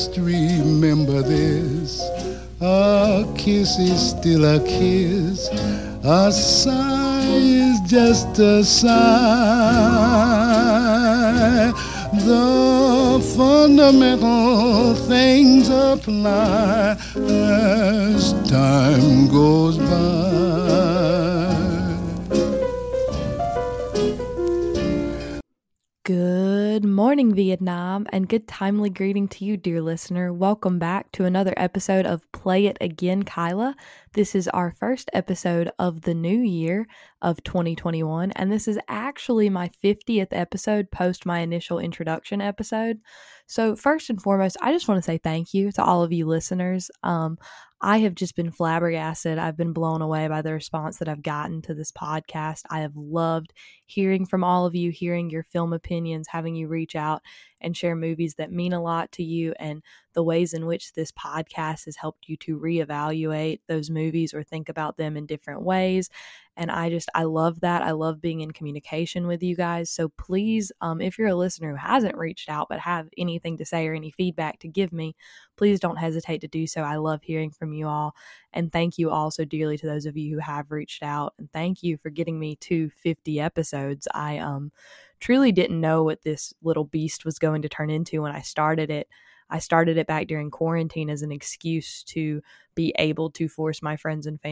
Just remember this, a kiss is still a kiss, a sigh is just a sigh. The fundamental things apply as time goes by. Good morning, Vietnam, and good timely greeting to you, dear listener. Welcome back to another episode of Play It Again, Kyla. This is our first episode of the new year of 2021, and this is actually my 50th episode post my initial introduction episode. So first and foremost, I just want to say thank you to all of you listeners. I have just been flabbergasted. I've been blown away by the response that I've gotten to this podcast. I have loved hearing from all of you, hearing your film opinions, having you reach out and share movies that mean a lot to you, and the ways in which this podcast has helped you to reevaluate those movies or think about them in different ways. And I love that. I love being in communication with you guys. So please, if you're a listener who hasn't reached out but have anything to say or any feedback to give me, please don't hesitate to do so. I love hearing from you all. And thank you all so dearly to those of you who have reached out. And thank you for getting me to 50 episodes. I truly didn't know what this little beast was going to turn into when I started it. I started it back during quarantine as an excuse to be able to force my friends and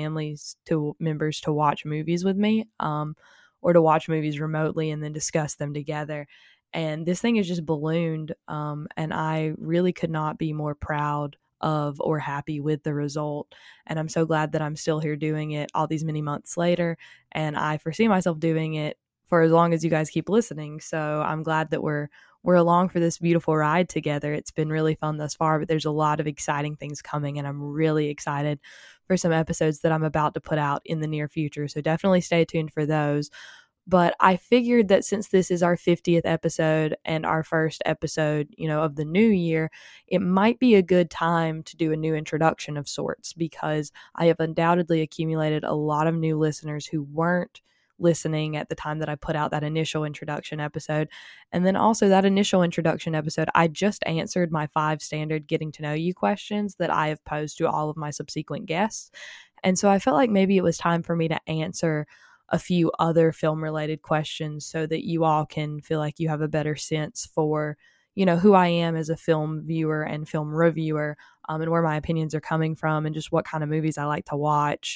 members to watch movies with me, or to watch movies remotely and then discuss them together. And this thing has just ballooned, and I really could not be more proud of or happy with the result. And I'm so glad that I'm still here doing it all these many months later, and I foresee myself doing it for as long as you guys keep listening. So I'm glad that we're along for this beautiful ride together. It's been really fun thus far, but there's a lot of exciting things coming, and I'm really excited for some episodes that I'm about to put out in the near future. So definitely stay tuned for those. But I figured that since this is our 50th episode and our first episode, of the new year, it might be a good time to do a new introduction of sorts, because I have undoubtedly accumulated a lot of new listeners who weren't listening at the time that I put out that initial introduction episode. And then also that initial introduction episode, I just answered my 5 standard getting to know you questions that I have posed to all of my subsequent guests. And so I felt like maybe it was time for me to answer a few other film related questions so that you all can feel like you have a better sense for, who I am as a film viewer and film reviewer, and where my opinions are coming from and just what kind of movies I like to watch.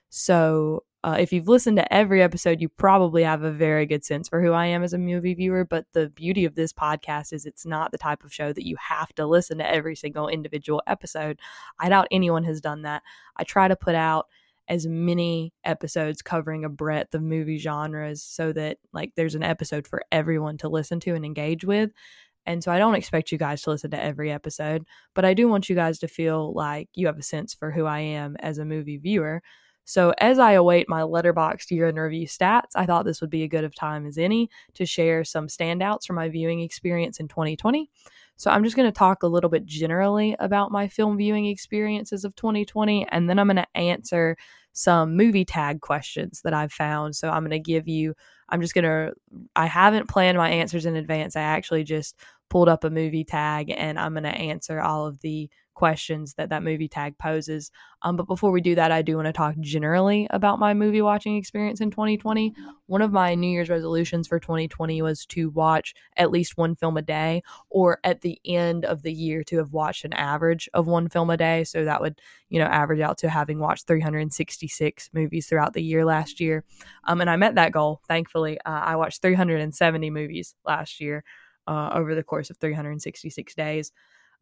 So if you've listened to every episode, you probably have a very good sense for who I am as a movie viewer. But the beauty of this podcast is it's not the type of show that you have to listen to every single individual episode. I doubt anyone has done that. I try to put out as many episodes covering a breadth of movie genres so that there's an episode for everyone to listen to and engage with. And so I don't expect you guys to listen to every episode, but I do want you guys to feel like you have a sense for who I am as a movie viewer. So as I await my Letterboxd year in review stats, I thought this would be a good of time as any to share some standouts from my viewing experience in 2020. So I'm just going to talk a little bit generally about my film viewing experiences of 2020, and then I'm going to answer some movie tag questions that I've found. So I'm going to I haven't planned my answers in advance. I actually just pulled up a movie tag, and I'm going to answer all of the questions that movie tag poses. But before we do that, I do want to talk generally about my movie watching experience in 2020. One of my New Year's resolutions for 2020 was to watch at least one film a day, or at the end of the year to have watched an average of one film a day. So that would, average out to having watched 366 movies throughout the year last year. And I met that goal, thankfully. I watched 370 movies last year over the course of 366 days.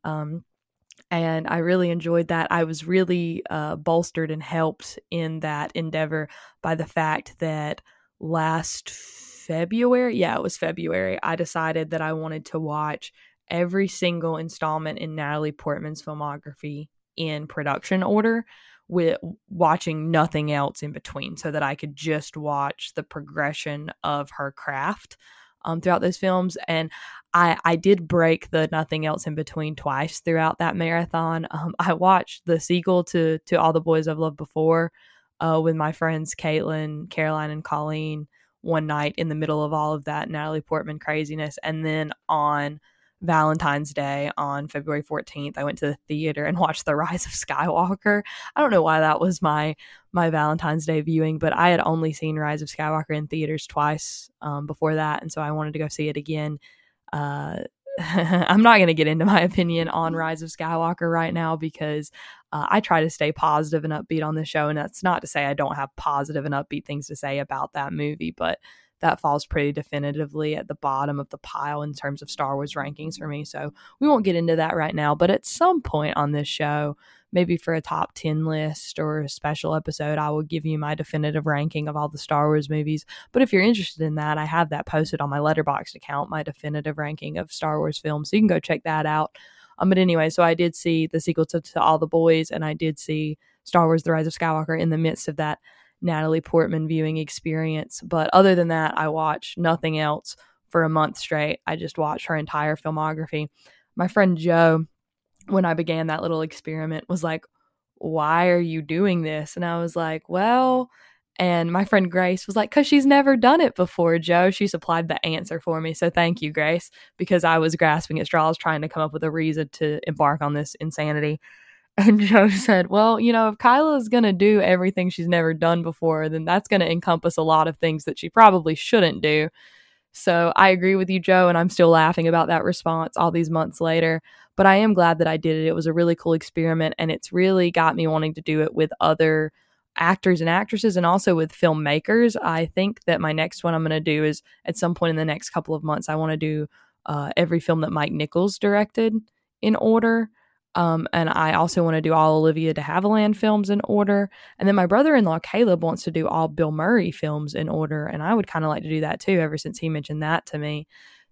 And I really enjoyed that. I was really bolstered and helped in that endeavor by the fact that last February, it was February, I decided that I wanted to watch every single installment in Natalie Portman's filmography in production order, with watching nothing else in between, so that I could just watch the progression of her craft throughout those films. And I did break the nothing else in between twice throughout that marathon. I watched the sequel to All the Boys I've Loved Before with my friends Caitlin, Caroline, and Colleen one night in the middle of all of that Natalie Portman craziness. And then on Valentine's Day on February 14th, I went to the theater and watched The Rise of Skywalker. I don't know why that was my Valentine's Day viewing, but I had only seen Rise of Skywalker in theaters twice before that, and so I wanted to go see it again. I'm not going to get into my opinion on Rise of Skywalker right now because I try to stay positive and upbeat on this show, and that's not to say I don't have positive and upbeat things to say about that movie, but that falls pretty definitively at the bottom of the pile in terms of Star Wars rankings for me. So we won't get into that right now, but at some point on this show, maybe for a top 10 list or a special episode, I will give you my definitive ranking of all the Star Wars movies. But if you're interested in that, I have that posted on my Letterboxd account, my definitive ranking of Star Wars films. So you can go check that out. But anyway, so I did see the sequel to All the Boys, and I did see Star Wars The Rise of Skywalker in the midst of that Natalie Portman viewing experience. But other than that, I watched nothing else for a month straight. I just watched her entire filmography. My friend Joe, when I began that little experiment, was like, why are you doing this? And I was like, well, and my friend Grace was like, because she's never done it before, Joe. She supplied the answer for me. So thank you, Grace, because I was grasping at straws trying to come up with a reason to embark on this insanity. And Joe said, well, you know, if Kyla is going to do everything she's never done before, then that's going to encompass a lot of things that she probably shouldn't do. So I agree with you, Joe, and I'm still laughing about that response all these months later. But I am glad that I did it. It was a really cool experiment, and it's really got me wanting to do it with other actors and actresses and also with filmmakers. I think that my next one I'm going to do is at some point in the next couple of months, I want to do every film that Mike Nichols directed in order. And I also want to do all Olivia de Havilland films in order. And then my brother-in-law, Caleb, wants to do all Bill Murray films in order. And I would kind of like to do that too, ever since he mentioned that to me.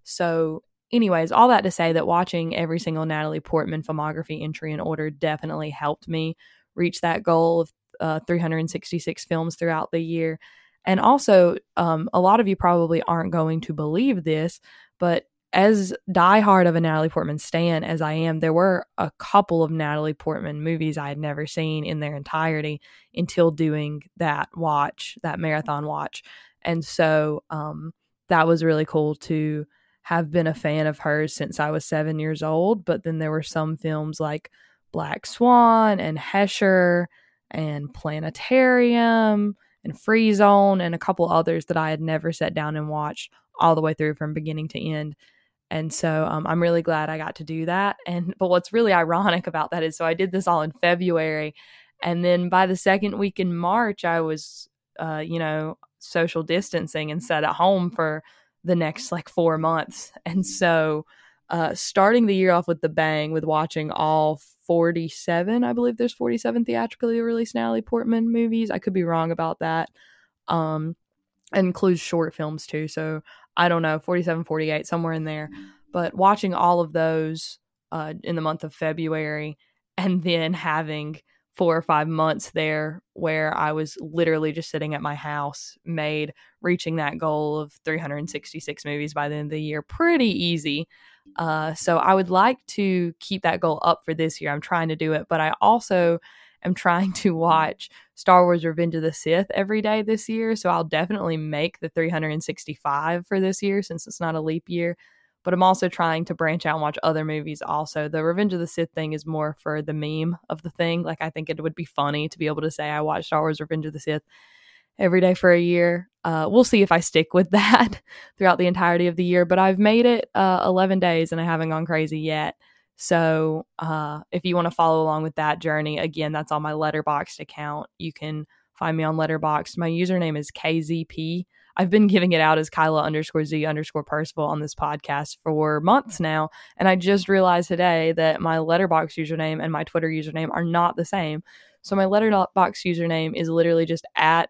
So anyways, all that to say that watching every single Natalie Portman filmography entry in order definitely helped me reach that goal of 366 films throughout the year. And also, a lot of you probably aren't going to believe this, but as diehard of a Natalie Portman stan as I am, there were a couple of Natalie Portman movies I had never seen in their entirety until doing that marathon watch. And so that was really cool to have been a fan of hers since I was 7 years old. But then there were some films like Black Swan and Hesher and Planetarium and Free Zone and a couple others that I had never sat down and watched all the way through from beginning to end. And so I'm really glad I got to do that. But what's really ironic about that is, so I did this all in February. And then by the second week in March, I was, social distancing and sat at home for the next 4 months. And so starting the year off with the bang with watching all 47, I believe there's 47 theatrically released Natalie Portman movies. I could be wrong about that. It includes short films too. So I don't know, 47, 48, somewhere in there. But watching all of those in the month of February and then having 4 or 5 months there where I was literally just sitting at my house made reaching that goal of 366 movies by the end of the year pretty easy. So I would like to keep that goal up for this year. I'm trying to do it, but I also am trying to watch Star Wars Revenge of the Sith every day this year. So I'll definitely make the 365 for this year since it's not a leap year. But I'm also trying to branch out and watch other movies also. The Revenge of the Sith thing is more for the meme of the thing. I think it would be funny to be able to say I watched Star Wars Revenge of the Sith every day for a year. We'll see if I stick with that throughout the entirety of the year. But I've made it 11 days and I haven't gone crazy yet. So if you want to follow along with that journey, again, that's on my Letterboxd account. You can find me on Letterboxd. My username is KZP. I've been giving it out as Kyla_Z_Percival on this podcast for months now. And I just realized today that my Letterboxd username and my Twitter username are not the same. So my Letterboxd username is literally just at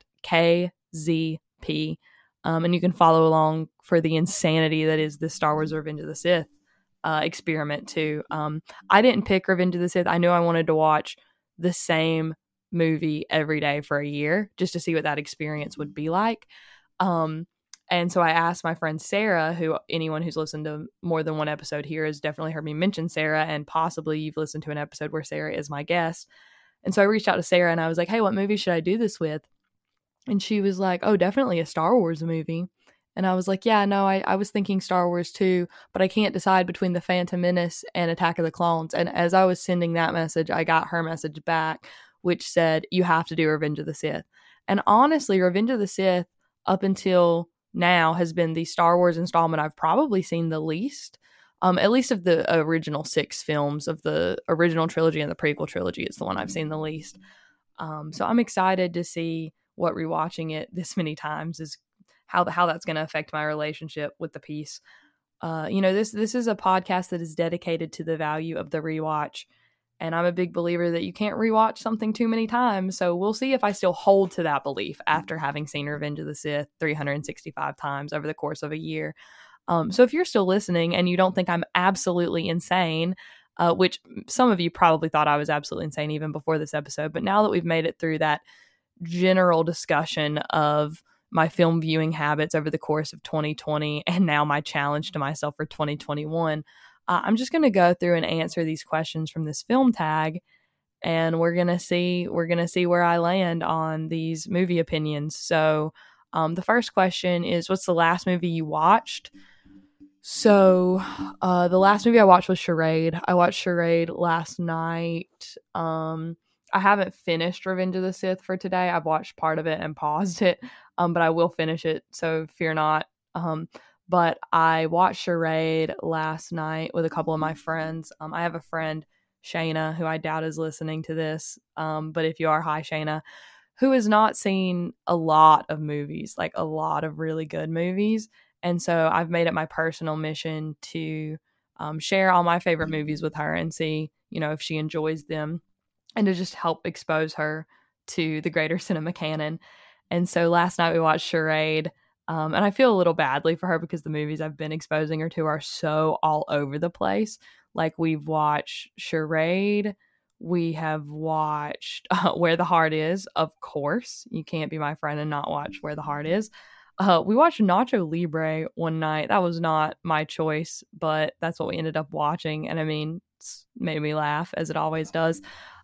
KZP. And you can follow along for the insanity that is the Star Wars Revenge of the Sith experiment too. I didn't pick Revenge of the Sith. I knew I wanted to watch the same movie every day for a year just to see what that experience would be like. And so I asked my friend Sarah, who anyone who's listened to more than one episode here has definitely heard me mention Sarah, and possibly you've listened to an episode where Sarah is my guest. And so I reached out to Sarah and I was like, hey, what movie should I do this with? And she was like, oh, definitely a Star Wars movie. And I was like, yeah, no, I was thinking Star Wars too, but I can't decide between The Phantom Menace and Attack of the Clones. And as I was sending that message, I got her message back, which said, you have to do Revenge of the Sith. And honestly, Revenge of the Sith, up until now, has been the Star Wars installment I've probably seen the least. At least of the original 6 films of the original trilogy and the prequel trilogy, it's the one I've seen the least. So I'm excited to see what rewatching it this many times is, how that's going to affect my relationship with the piece. This is a podcast that is dedicated to the value of the rewatch, and I'm a big believer that you can't rewatch something too many times. So we'll see if I still hold to that belief after having seen Revenge of the Sith 365 times over the course of a year. So if you're still listening and you don't think I'm absolutely insane, which some of you probably thought I was absolutely insane even before this episode, but now that we've made it through that general discussion of my film viewing habits over the course of 2020 and now my challenge to myself for 2021, I'm just going to go through and answer these questions from this film tag, and we're going to see where I land on these movie opinions. So the first question is, what's the last movie you watched? So the last movie I watched was Charade. I watched Charade last night. I haven't finished Revenge of the Sith for today. I've watched part of it and paused it, but I will finish it, so fear not. But I watched Charade last night with a couple of my friends. I have a friend, Shayna, who I doubt is listening to this, but if you are, hi, Shayna, who has not seen a lot of movies, like a lot of really good movies. And so I've made it my personal mission to share all my favorite movies with her and see, if she enjoys them, and to just help expose her to the greater cinema canon. And so last night we watched Charade, and I feel a little badly for her because the movies I've been exposing her to are so all over the place. Like, we've watched Charade, we have watched Where the Heart Is, of course. You can't be my friend and not watch Where the Heart Is. We watched Nacho Libre one night. That was not my choice, but that's what we ended up watching. And I mean, it's made me laugh, as it always does.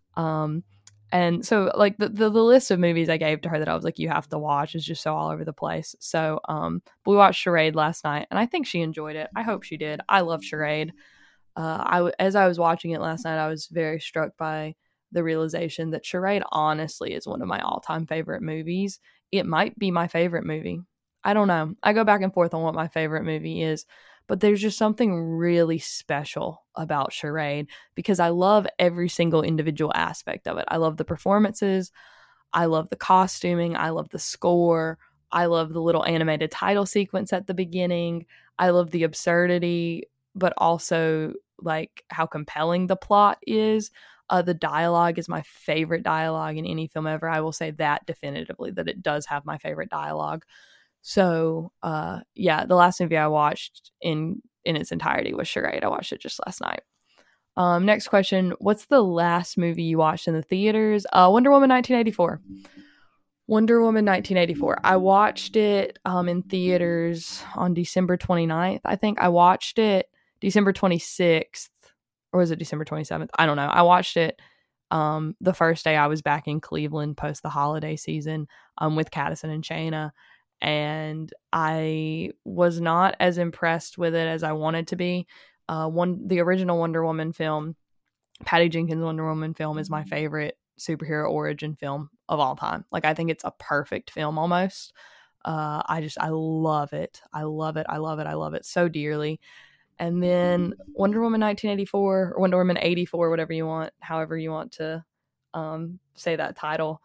And so, like, the list of movies I gave to her that I was like, you have to watch, is just so all over the place. So we watched Charade last night, and I think she enjoyed it. I hope she did. I love Charade. As I was watching it last night, I was very struck by the realization that Charade honestly is one of my all-time favorite movies. It might be my favorite movie. I don't know. I go back and forth on what my favorite movie is, but there's just something really special about Charade because I love every single individual aspect of it. I love the performances. I love the costuming. I love the score. I love the little animated title sequence at the beginning. I love the absurdity, but also like how compelling the plot is. The dialogue is my favorite dialogue in any film ever. I will say that definitively, that it does have my favorite dialogue. So, the last movie I watched in its entirety was Charade. I watched it just last night. Next question. What's the last movie you watched in the theaters? Wonder Woman 1984. Wonder Woman 1984. I watched it in theaters on December 29th. I think I watched it December 26th. Or was it December 27th? I don't know. I watched it the first day I was back in Cleveland post the holiday season with Caddison and Shayna. And I was not as impressed with it as I wanted to be. The original Wonder Woman film, Patty Jenkins' Wonder Woman film, is my favorite superhero origin film of all time. Like, I think it's a perfect film almost. I love it. I love it. I love it. I love it so dearly. And then Wonder Woman 1984 or Wonder Woman 84, whatever you want, however you want to say that title.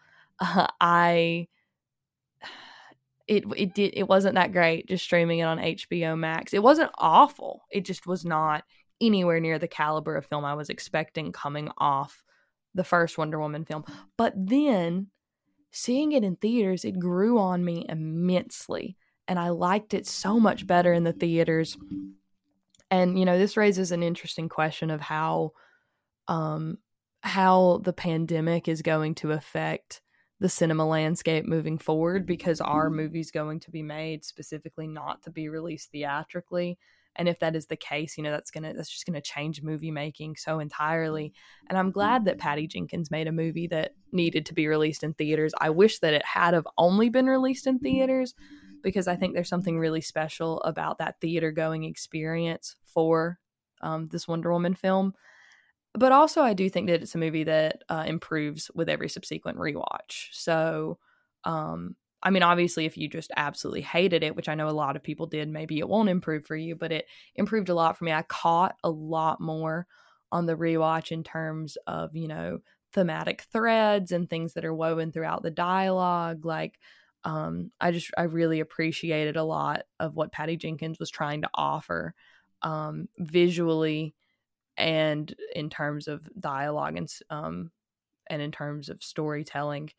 It wasn't that great just streaming it on HBO Max. It wasn't awful. It just was not anywhere near the caliber of film I was expecting coming off the first Wonder Woman film. But then seeing it in theaters, it grew on me immensely. And I liked it so much better in the theaters. And, this raises an interesting question of how the pandemic is going to affect the cinema landscape moving forward, because our movie's going to be made specifically not to be released theatrically. And if that is the case, that's just gonna change movie making so entirely. And I'm glad that Patty Jenkins made a movie that needed to be released in theaters. I wish that it had have only been released in theaters, because I think there's something really special about that theater going experience for this Wonder Woman film. But also, I do think that it's a movie that improves with every subsequent rewatch. So, I mean, obviously, if you just absolutely hated it, which I know a lot of people did, maybe it won't improve for you, but it improved a lot for me. I caught a lot more on the rewatch in terms of, thematic threads and things that are woven throughout the dialogue. Like, I really appreciated a lot of what Patty Jenkins was trying to offer visually and in terms of dialogue and in terms of storytelling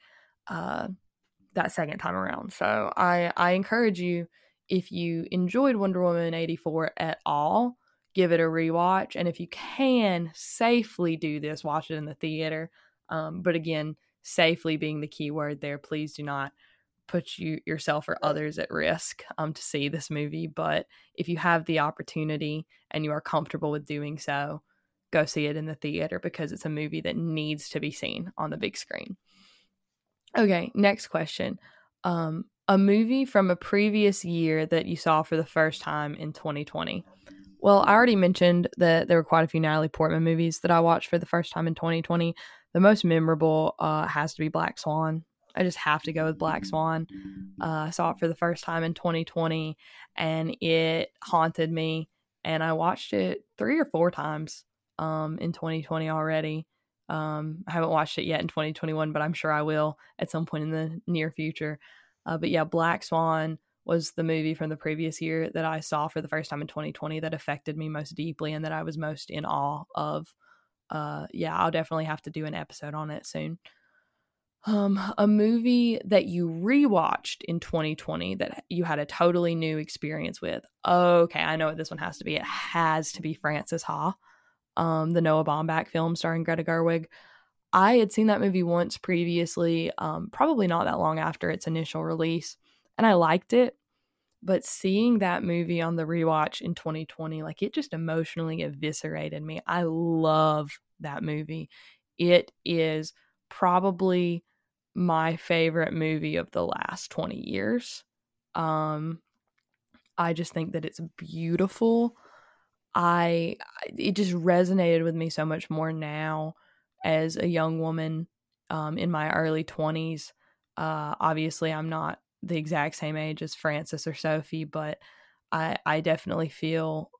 that second time around. So I encourage you, if you enjoyed Wonder Woman 84 at all, give it a rewatch. And if you can safely do this, watch it in the theater. But again, safely being the key word there. Please do not put yourself or others at risk to see this movie. But if you have the opportunity and you are comfortable with doing so, go see it in the theater, because it's a movie that needs to be seen on the big screen. Okay, next question. A movie from a previous year that you saw for the first time in 2020. Well, I already mentioned that there were quite a few Natalie Portman movies that I watched for the first time in 2020. The most memorable has to be Black Swan. I just have to go with Black Swan. I saw it for the first time in 2020, and it haunted me. And I watched it 3 or 4 times in 2020 already. I haven't watched it yet in 2021, but I'm sure I will at some point in the near future. But yeah, Black Swan was the movie from the previous year that I saw for the first time in 2020 that affected me most deeply and that I was most in awe of. Yeah, I'll definitely have to do an episode on it soon. A movie that you rewatched in 2020 that you had a totally new experience with. Okay, I know what this one has to be. It has to be Frances Ha, the Noah Baumbach film starring Greta Gerwig. I had seen that movie once previously, probably not that long after its initial release, and I liked it. But seeing that movie on the rewatch in 2020, like, it just emotionally eviscerated me. I love that movie. It is probably my favorite movie of the last 20 years. I just think that it's beautiful. It just resonated with me so much more now as a young woman in my early 20s. Obviously, I'm not the exact same age as Frances or Sophie, but I definitely feel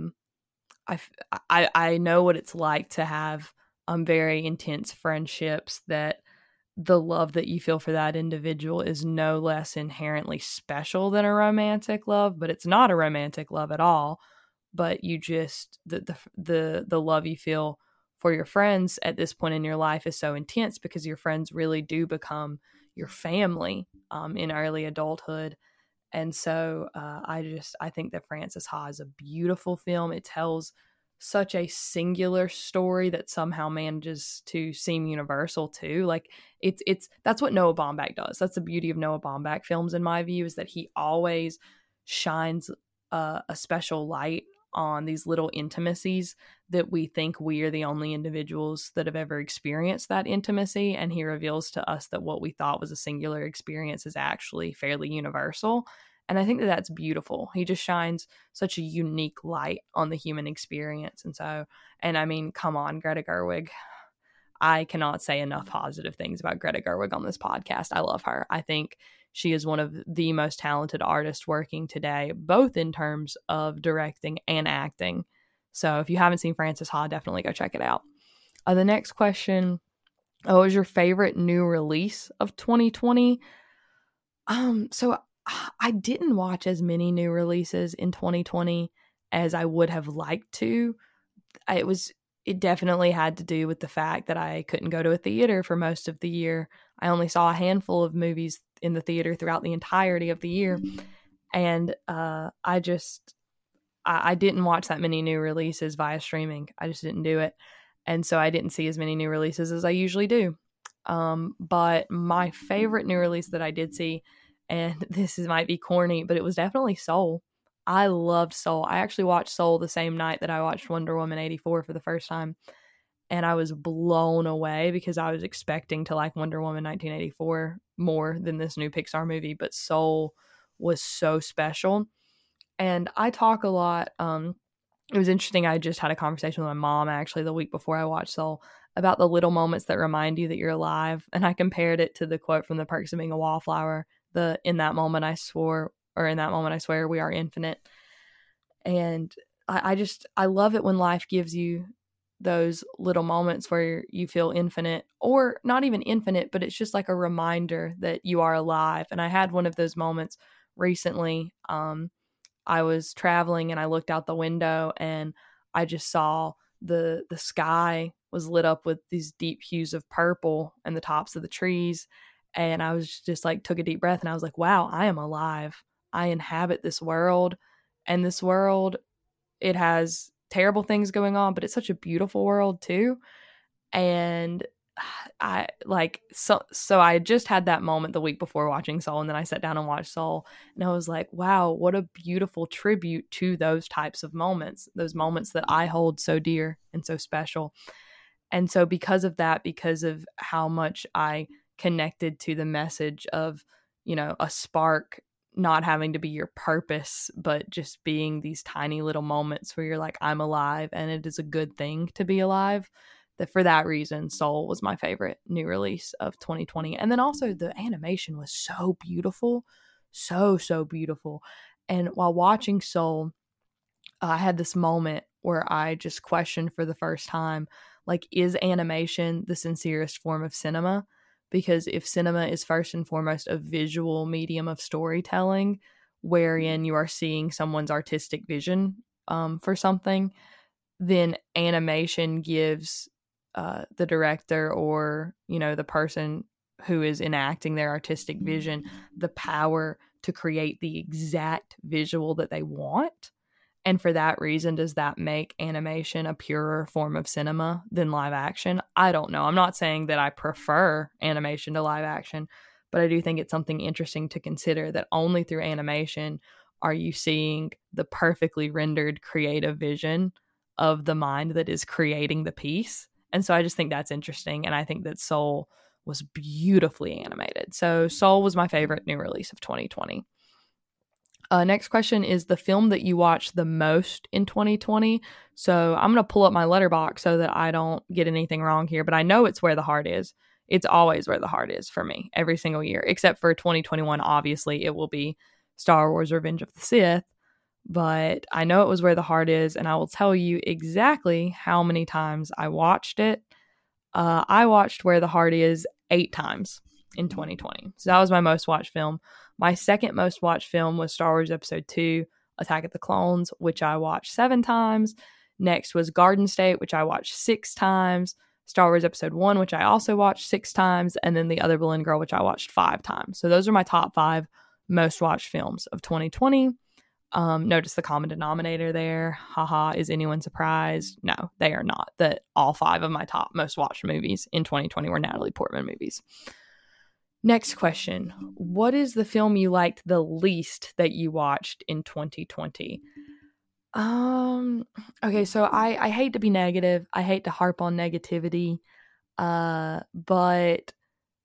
I know what it's like to have very intense friendships, that the love that you feel for that individual is no less inherently special than a romantic love, but it's not a romantic love at all. But you just the love you feel for your friends at this point in your life is so intense, because your friends really do become your family in early adulthood. And so I think that Frances Ha is a beautiful film. It tells such a singular story that somehow manages to seem universal too. Like, it's that's what Noah Baumbach does. That's the beauty of Noah Baumbach films, in my view, is that he always shines a special light on these little intimacies that we think we are the only individuals that have ever experienced that intimacy. And he reveals to us that what we thought was a singular experience is actually fairly universal. And I think that that's beautiful. He just shines such a unique light on the human experience. And I mean, come on, Greta Gerwig. I cannot say enough positive things about Greta Gerwig on this podcast. I love her. I think she is one of the most talented artists working today, both in terms of directing and acting. So if you haven't seen Frances Ha, definitely go check it out. The next question, what was your favorite new release of 2020? So I didn't watch as many new releases in 2020 as I would have liked to. It definitely had to do with the fact that I couldn't go to a theater for most of the year. I only saw a handful of movies in the theater throughout the entirety of the year. And I didn't watch that many new releases via streaming. I just didn't do it. And so I didn't see as many new releases as I usually do. But my favorite new release that I did see, and might be corny, but it was definitely Soul. I loved Soul. I actually watched Soul the same night that I watched Wonder Woman 84 for the first time. And I was blown away, because I was expecting to like Wonder Woman 1984 more than this new Pixar movie. But Soul was so special. And I talk a lot. It was interesting. I just had a conversation with my mom actually the week before I watched Soul about the little moments that remind you that you're alive. And I compared it to the quote from The Perks of Being a Wallflower, in that moment I swear we are infinite. And I love it when life gives you those little moments where you feel infinite, or not even infinite, but it's just like a reminder that you are alive. And I had one of those moments recently. I was traveling and I looked out the window and I just saw the sky was lit up with these deep hues of purple and the tops of the trees. And I was just like, took a deep breath and I was like, wow, I am alive. I inhabit this world. And this world, it has terrible things going on, but it's such a beautiful world too. And I like, so I just had that moment the week before watching Soul, and then I sat down and watched Soul, and I was like, wow, what a beautiful tribute to those types of moments, those moments that I hold so dear and so special. And so because of that, because of how much I connected to the message of, a spark not having to be your purpose, but just being these tiny little moments where you're like, I'm alive, and it is a good thing to be alive. That for that reason, Soul was my favorite new release of 2020. And then also the animation was so beautiful, so beautiful. And while watching Soul, I had this moment where I just questioned for the first time, like, is animation the sincerest form of cinema? Because if cinema is first and foremost a visual medium of storytelling, wherein you are seeing someone's artistic vision for something, then animation gives the director or, the person who is enacting their artistic vision the power to create the exact visual that they want. And for that reason, does that make animation a purer form of cinema than live action? I don't know. I'm not saying that I prefer animation to live action, but I do think it's something interesting to consider, that only through animation are you seeing the perfectly rendered creative vision of the mind that is creating the piece. And so I just think that's interesting. And I think that Soul was beautifully animated. So Soul was my favorite new release of 2020. Next question is the film that you watched the most in 2020. So I'm going to pull up my Letterboxd so that I don't get anything wrong here, but I know it's Where the Heart Is. It's always Where the Heart Is for me every single year, except for 2021. Obviously, it will be Star Wars Revenge of the Sith, but I know it was Where the Heart Is, and I will tell you exactly how many times I watched it. I watched Where the Heart Is 8 times in 2020. So that was my most watched film. My second most watched film was Star Wars Episode 2, Attack of the Clones, which I watched 7 times. Next was Garden State, which I watched 6 times. Star Wars Episode 1, which I also watched 6 times. And then The Other Boleyn Girl, which I watched 5 times. So those are my top 5 most watched films of 2020. Notice the common denominator there. Haha, is anyone surprised? No, they are not. That all 5 of my top most watched movies in 2020 were Natalie Portman movies. Next question. What is the film you liked the least that you watched in 2020? Okay, so I hate to be negative. I hate to harp on negativity. But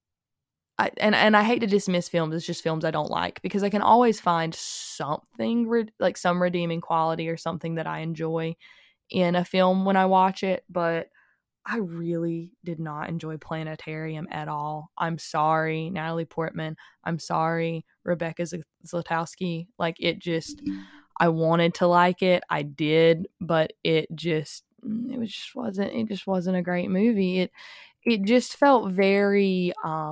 I hate to dismiss films as just films I don't like, because I can always find something like some redeeming quality or something that I enjoy in a film when I watch it, but I really did not enjoy Planetarium at all. I'm sorry, Natalie Portman. I'm sorry, Rebecca Zlotowski. Like, it just, I wanted to like it. I did, but it just wasn't a great movie. It just felt very,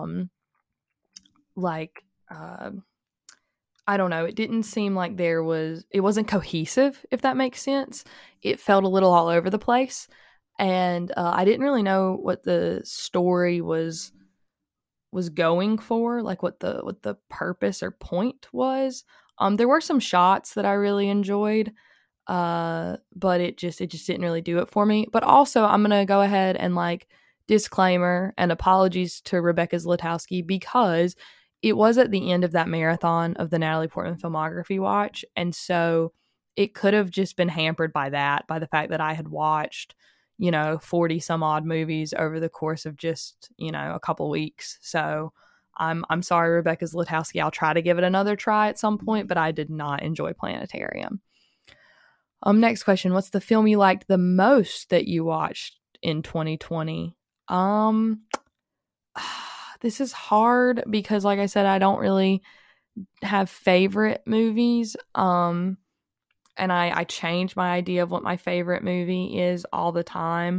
I don't know. It didn't seem like it wasn't cohesive, if that makes sense. It felt a little all over the place. And I didn't really know what the story was going for, like what the purpose or point was. There were some shots that I really enjoyed, but it just didn't really do it for me. But also, I'm gonna go ahead and disclaimer and apologies to Rebecca Zlotowski, because it was at the end of that marathon of the Natalie Portman filmography watch, and so it could have just been hampered by the fact that I had watched 40 some odd movies over the course of just, a couple weeks. So I'm sorry, Rebecca Zlotowski. I'll try to give it another try at some point, but I did not enjoy Planetarium. Next question. What's the film you liked the most that you watched in 2020? This is hard because, like I said, I don't really have favorite movies. And I change my idea of what my favorite movie is all the time.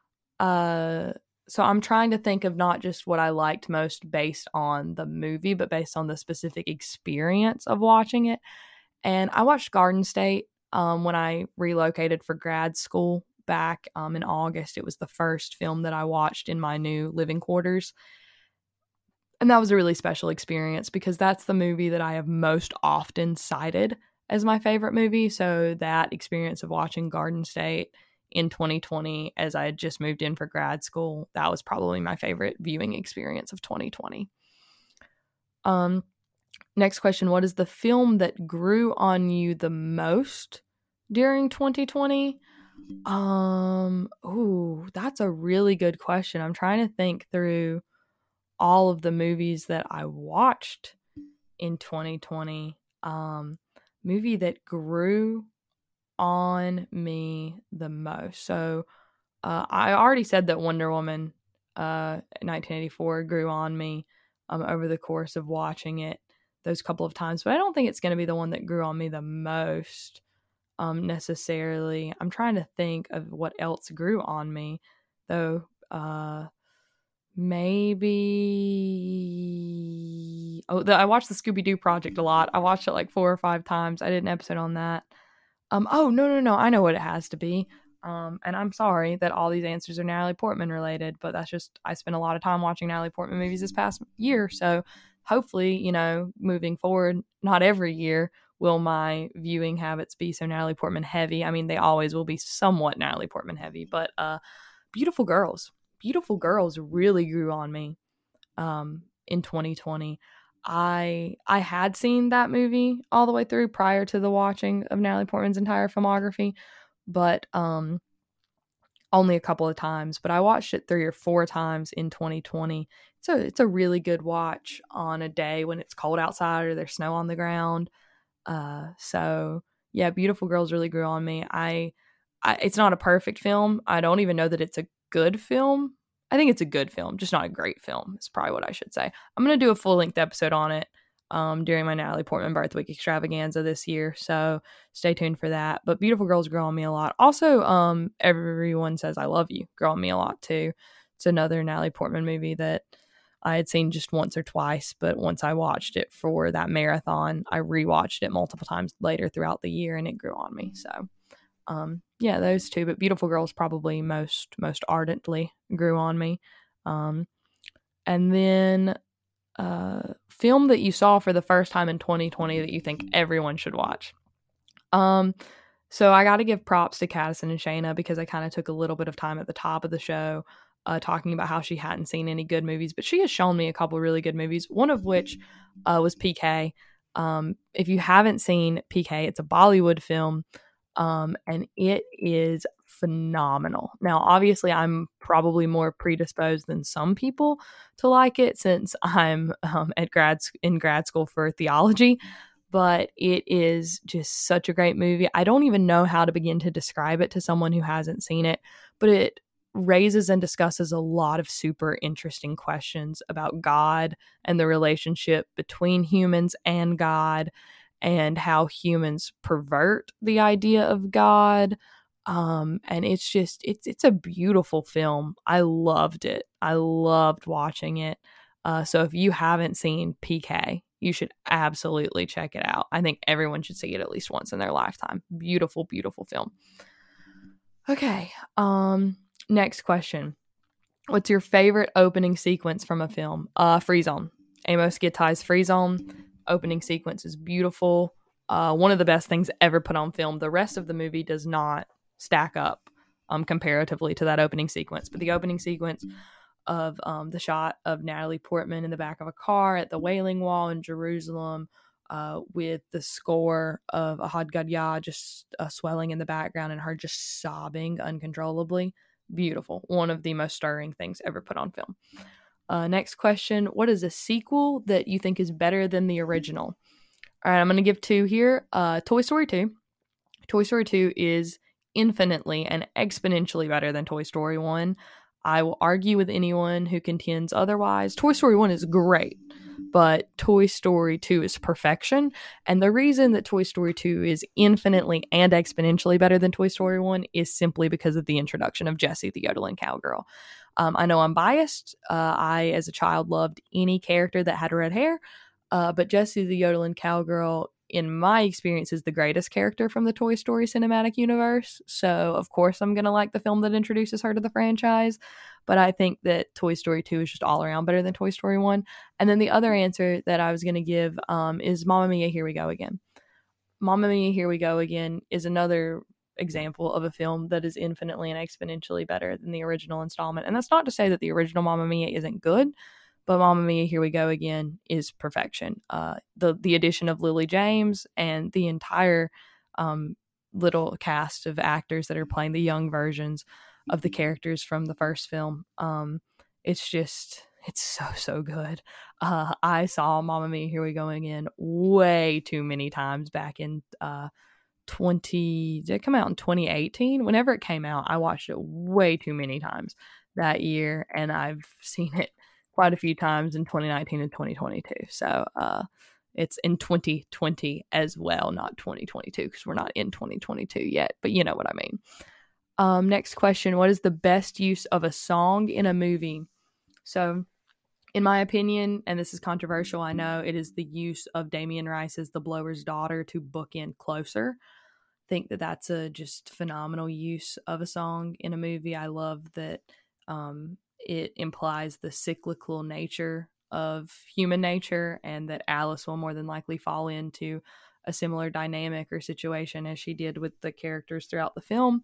So I'm trying to think of not just what I liked most based on the movie, but based on the specific experience of watching it. And I watched Garden State when I relocated for grad school back in August. It was the first film that I watched in my new living quarters. And that was a really special experience because that's the movie that I have most often cited as my favorite movie. So that experience of watching Garden State in 2020 as I had just moved in for grad school, that was probably my favorite viewing experience of 2020. Next question. What is the film that grew on you the most during 2020? That's a really good question. I'm trying to think through all of the movies that I watched in 2020. Movie that grew on me the most. So I already said that Wonder Woman 1984 grew on me over the course of watching it those couple of times, but I don't think it's going to be the one that grew on me the most necessarily. I'm trying to think of what else grew on me, though. Maybe I watched the Scooby-Doo Project a lot. I watched it like 4 or 5 times. I did an episode on that. No, I know what it has to be. And I'm sorry that all these answers are Natalie Portman related, but that's just, I spent a lot of time watching Natalie Portman movies this past year. So hopefully, moving forward, not every year will my viewing habits be so Natalie Portman heavy. I mean, they always will be somewhat Natalie Portman heavy, but Beautiful Girls really grew on me in 2020. I had seen that movie all the way through prior to the watching of Natalie Portman's entire filmography, but only a couple of times. But I watched it 3 or 4 times in 2020. So it's a really good watch on a day when it's cold outside or there's snow on the ground. So yeah, Beautiful Girls really grew on me. It's not a perfect film. I don't even know that it's a good film. I think it's a good film, just not a great film. It's probably what I should say. I'm going to do a full-length episode on it during my Natalie Portman Birth Week extravaganza this year, so stay tuned for that. But Beautiful Girls grew on me a lot. Also, Everyone Says I Love You grew on me a lot, too. It's another Natalie Portman movie that I had seen just once or twice, but once I watched it for that marathon, I rewatched it multiple times later throughout the year, and it grew on me, so... yeah, those two, but Beautiful Girls probably most ardently grew on me. And then film that you saw for the first time in 2020 that you think everyone should watch. So I got to give props to Caddison and Shayna because I kind of took a little bit of time at the top of the show talking about how she hadn't seen any good movies, but she has shown me a couple really good movies, one of which was PK. If you haven't seen PK, it's a Bollywood film. And it is phenomenal. Now, obviously, I'm probably more predisposed than some people to like it since I'm in grad school for theology, but it is just such a great movie. I don't even know how to begin to describe it to someone who hasn't seen it, but it raises and discusses a lot of super interesting questions about God and the relationship between humans and God, and how humans pervert the idea of God. And it's a beautiful film. I loved it. I loved watching it. So if you haven't seen PK, you should absolutely check it out. I think everyone should see it at least once in their lifetime. Beautiful, beautiful film. Okay. Next question. What's your favorite opening sequence from a film? Free Zone. Amos Gitai's Free Zone. Opening sequence is beautiful. One of the best things ever put on film. The rest of the movie does not stack up comparatively to that opening sequence, but the opening sequence of the shot of Natalie Portman in the back of a car at the Wailing Wall in Jerusalem with the score of Ahad Gadya just swelling in the background and her just sobbing uncontrollably. Beautiful. One of the most stirring things ever put on film. Next question, what is a sequel that you think is better than the original? All right, I'm going to give two here. Toy Story 2. Toy Story 2 is infinitely and exponentially better than Toy Story 1. I will argue with anyone who contends otherwise. Toy Story 1 is great, but Toy Story 2 is perfection. And the reason that Toy Story 2 is infinitely and exponentially better than Toy Story 1 is simply because of the introduction of Jessie the yodeling cowgirl. I know I'm biased. I, as a child, loved any character that had red hair, but Jessie the yodeling cowgirl, in my experience, is the greatest character from the Toy Story cinematic universe. So, of course, I'm going to like the film that introduces her to the franchise. But I think that Toy Story 2 is just all around better than Toy Story 1. And then the other answer that I was going to give is Mamma Mia, Here We Go Again. Mamma Mia, Here We Go Again is another example of a film that is infinitely and exponentially better than the original installment. And that's not to say that the original Mamma Mia isn't good, but Mamma Mia, Here We Go Again is perfection. The addition of Lily James and the entire little cast of actors that are playing the young versions of the characters from the first film. It's so good. I saw Mamma Mia, Here We Go Again way too many times back in did it come out in 2018? Whenever it came out, I watched it way too many times that year, and I've seen it quite a few times in 2019 and 2022. So it's in 2020 as well, not 2022, because we're not in 2022 yet, but you know what I mean. Next question, what is the best use of a song in a movie? So in my opinion, and this is controversial, I know, it is the use of Damien Rice's The Blower's Daughter to bookend Closer. I think that that's a just phenomenal use of a song in a movie. I love that it implies the cyclical nature of human nature, and that Alice will more than likely fall into a similar dynamic or situation as she did with the characters throughout the film.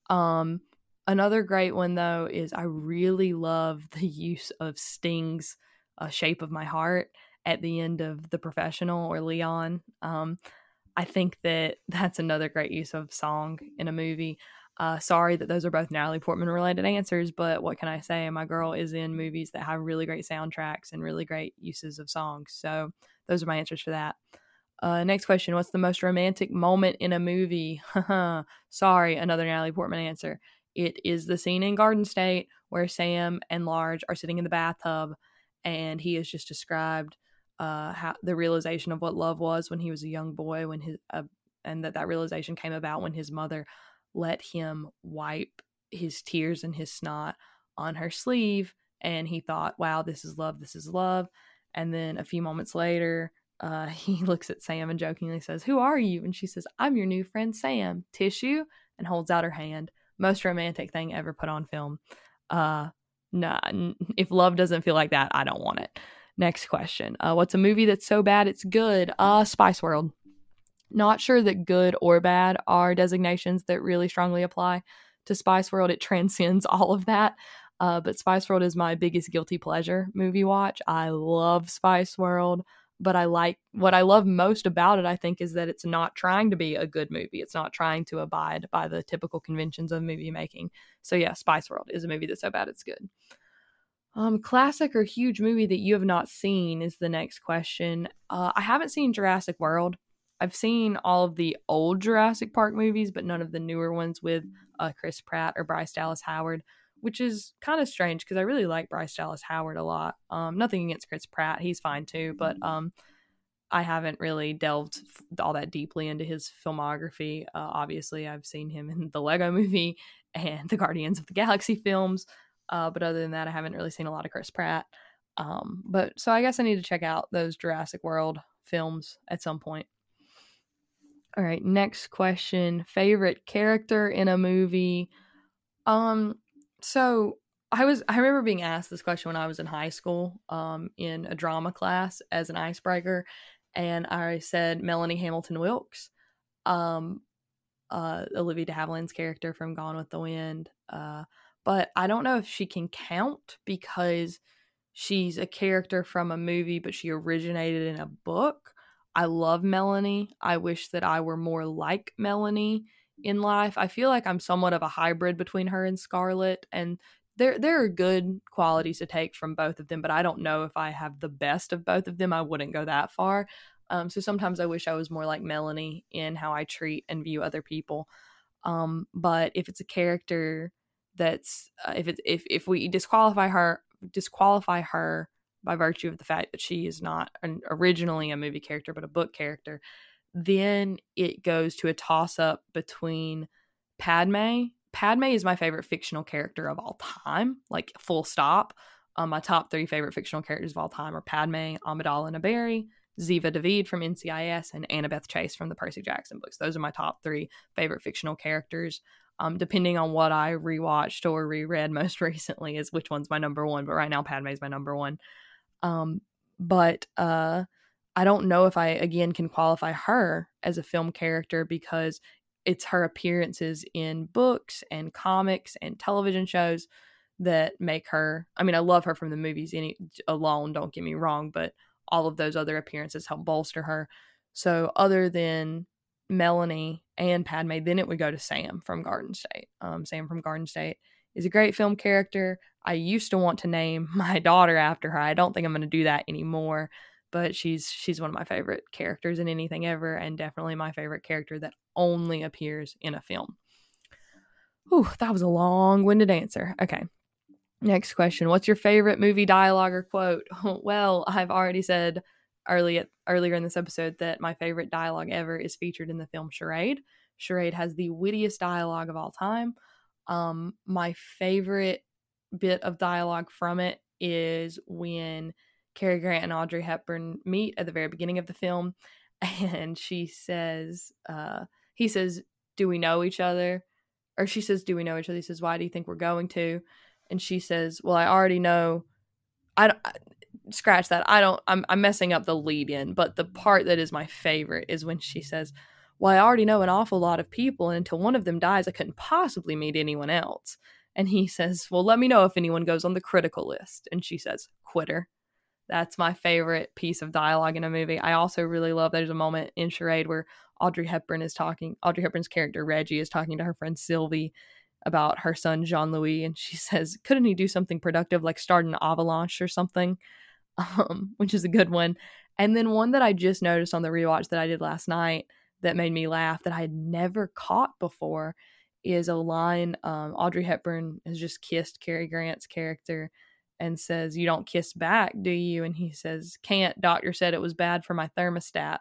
Another great one, though, is I really love the use of Sting's Shape of My Heart at the end of The Professional or Leon. I think that that's another great use of song in a movie. Sorry that those are both Natalie Portman related answers, but what can I say? My girl is in movies that have really great soundtracks and really great uses of songs. So those are my answers for that. Next question. What's the most romantic moment in a movie? Sorry, another Natalie Portman answer. It is the scene in Garden State where Sam and Large are sitting in the bathtub, and he has just described how the realization of what love was when he was a young boy, when and that realization came about when his mother let him wipe his tears and his snot on her sleeve, and he thought, wow, this is love, this is love. And then a few moments later, he looks at Sam and jokingly says, who are you? And she says, I'm your new friend Sam. Tissue? And holds out her hand. Most romantic thing ever put on film. If love doesn't feel like that, I don't want it. Next question. What's a movie that's so bad it's good? Spice World. Not sure that good or bad are designations that really strongly apply to Spice World. It transcends all of that. But Spice World is my biggest guilty pleasure movie watch. I love Spice World, but what I love most about it, I think, is that it's not trying to be a good movie. It's not trying to abide by the typical conventions of movie making. So yeah, Spice World is a movie that's so bad it's good. Classic or huge movie that you have not seen is the next question. I haven't seen Jurassic World. I've seen all of the old Jurassic Park movies, but none of the newer ones with Chris Pratt or Bryce Dallas Howard, which is kind of strange because I really like Bryce Dallas Howard a lot. Nothing against Chris Pratt. He's fine too, but I haven't really delved all that deeply into his filmography. Obviously, I've seen him in the Lego Movie and the Guardians of the Galaxy films, but other than that, I haven't really seen a lot of Chris Pratt. So I guess I need to check out those Jurassic World films at some point. All right, next question. Favorite character in a movie? So I remember being asked this question when I was in high school, in a drama class as an icebreaker, and I said Melanie Hamilton Wilkes, Olivia de Havilland's character from Gone with the Wind. But I don't know if she can count because she's a character from a movie, but she originated in a book. I love Melanie. I wish that I were more like Melanie in life. I feel like I'm somewhat of a hybrid between her and Scarlett, and there are good qualities to take from both of them, but I don't know if I have the best of both of them. I wouldn't go that far. So sometimes I wish I was more like Melanie in how I treat and view other people. But if it's a character that's if we disqualify her by virtue of the fact that she is not originally a movie character but a book character, then it goes to a toss up between Padme. Padme is my favorite fictional character of all time, like full stop. My top 3 favorite fictional characters of all time are Padme Amidala Naberrie, Ziva David from NCIS, and Annabeth Chase from the Percy Jackson books. Those are my top 3 favorite fictional characters. Depending on what I rewatched or reread most recently is which one's my number 1. But right now, Padme is my number 1. But I don't know if I, again, can qualify her as a film character because it's her appearances in books and comics and television shows that make her. I mean, I love her from the movies alone, don't get me wrong, but all of those other appearances help bolster her. So other than Melanie and Padme, then it would go to Sam from Garden State. Sam from Garden State is a great film character. I used to want to name my daughter after her. I don't think I'm going to do that anymore, but she's one of my favorite characters in anything ever, and definitely my favorite character that only appears in a film. Whew, that was a long-winded answer. Okay. Next question. What's your favorite movie dialogue or quote? Well, I've already said earlier in this episode that my favorite dialogue ever is featured in the film Charade. Charade has the wittiest dialogue of all time. My favorite bit of dialogue from it is when Cary Grant and Audrey Hepburn meet at the very beginning of the film, and he says, do we know each other? Or she says, do we know each other? He says, why do you think we're going to? And she says, well, I already know. Scratch that. I'm messing up the lead in, but the part that is my favorite is when she says, well, I already know an awful lot of people, and until one of them dies, I couldn't possibly meet anyone else. And he says, well, let me know if anyone goes on the critical list. And she says, quitter. That's my favorite piece of dialogue in a movie. I also really love there's a moment in Charade where Audrey Hepburn's character, Reggie, is talking to her friend Sylvie about her son, Jean-Louis. And she says, couldn't he do something productive like start an avalanche or something? Which is a good one. And then one that I just noticed on the rewatch that I did last night that made me laugh that I had never caught before is a line. Audrey Hepburn has just kissed Cary Grant's character and says, you don't kiss back, do you? And he says, can't. Doctor said it was bad for my thermostat.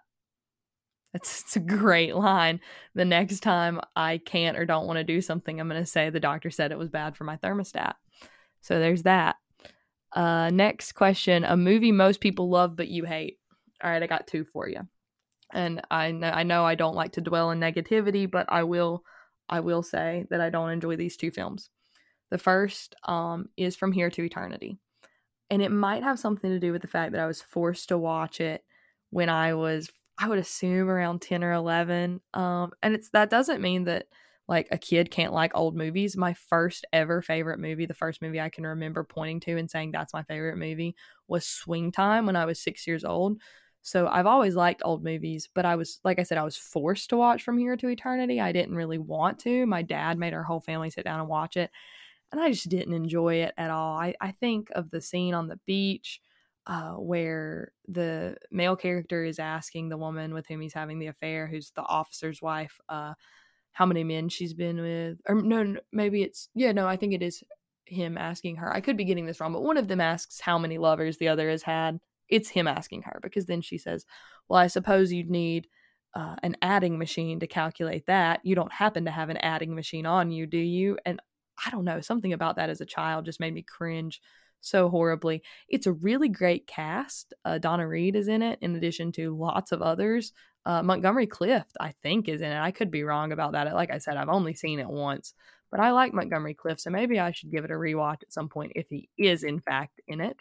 It's a great line. The next time I can't or don't want to do something, I'm going to say the doctor said it was bad for my thermostat. So there's that. Next question. A movie most people love but you hate. All right, I got 2 for you. And I know I don't like to dwell in negativity, but I will say that I don't enjoy these 2 films. The first is From Here to Eternity. And it might have something to do with the fact that I was forced to watch it when I would assume around 10 or 11. And that doesn't mean that like a kid can't like old movies. My first ever favorite movie, the first movie I can remember pointing to and saying that's my favorite movie, was Swing Time when I was 6 years old. So I've always liked old movies, but I was forced to watch From Here to Eternity. I didn't really want to. My dad made our whole family sit down and watch it, and I just didn't enjoy it at all. I think of the scene on the beach where the male character is asking the woman with whom he's having the affair, who's the officer's wife, how many men she's been with. Or no, maybe it's, I think it is him asking her. I could be getting this wrong, but one of them asks how many lovers the other has had. It's him asking her, because then she says, well, I suppose you'd need an adding machine to calculate that. You don't happen to have an adding machine on you, do you? And I don't know, something about that as a child just made me cringe so horribly. It's a really great cast. Donna Reed is in it, in addition to lots of others. Montgomery Clift, I think, is in it. I could be wrong about that. Like I said, I've only seen it once, but I like Montgomery Clift, so maybe I should give it a rewatch at some point if he is in fact in it.